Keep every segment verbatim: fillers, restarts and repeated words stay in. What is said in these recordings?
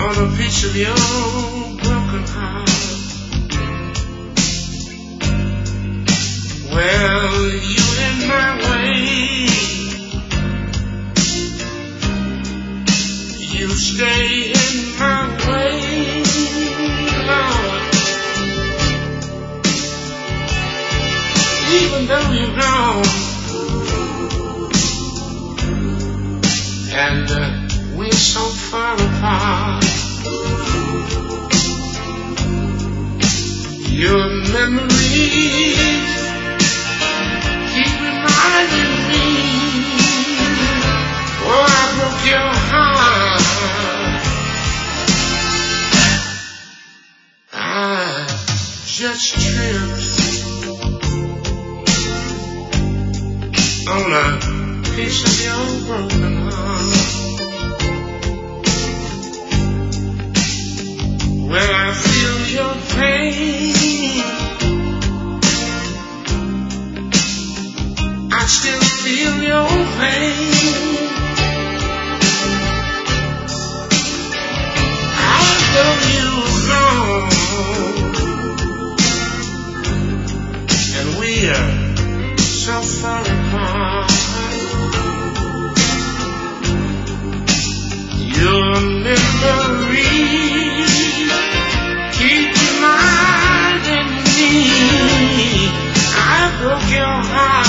on a piece of your broken heart. Well, you in my way, you stay in my way, Lord. Even though you're gone, and uh, we're so far apart, your memories keep reminding me. Oh, I broke your heart. I just tripped on a piece of your broken heart. Well, I feel your pain, I still feel your pain. I know you're gone, and we are so far apart. Your memory keep reminding me I broke your heart.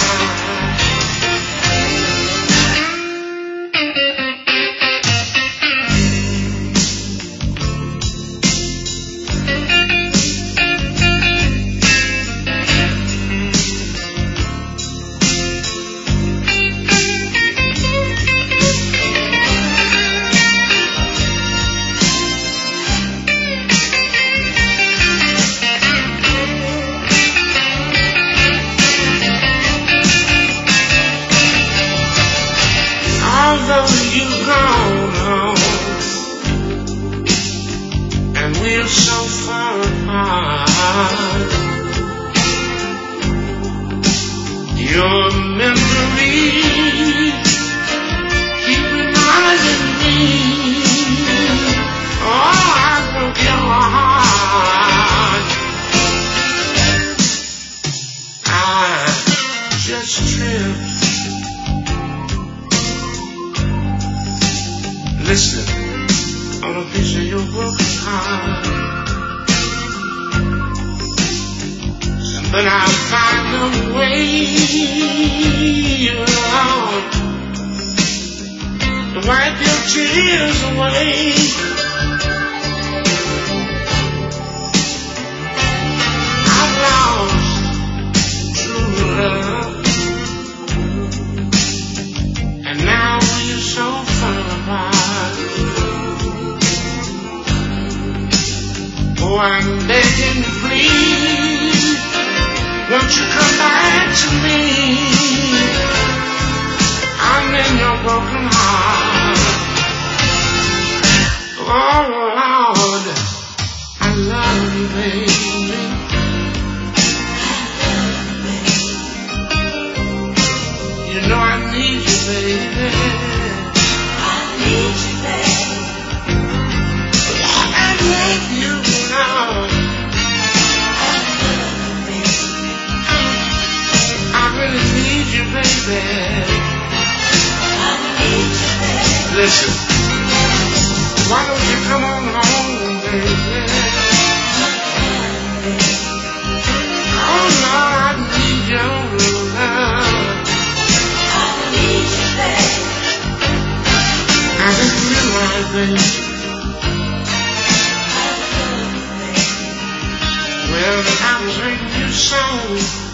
Although you've gone home, and we're so far apart, your memory keep reminding me. Oh, I broke your heart. I just tripped. Listen, on a piece of your broken heart, but I'll find a way, Lord, to wipe your tears away. I've lost true love, and now we're so far apart. Oh, I'm begging you, please, won't you come back to me? I'm in your broken heart. Oh, Lord, I love you, baby. You know I need you, baby. I need you, baby. I need you. I really need you, baby. I need you, baby. Listen, why don't you come on home, baby? Oh, Lord, I need your love. I need you, baby. I didn't realize, baby. Well, I was waiting you so.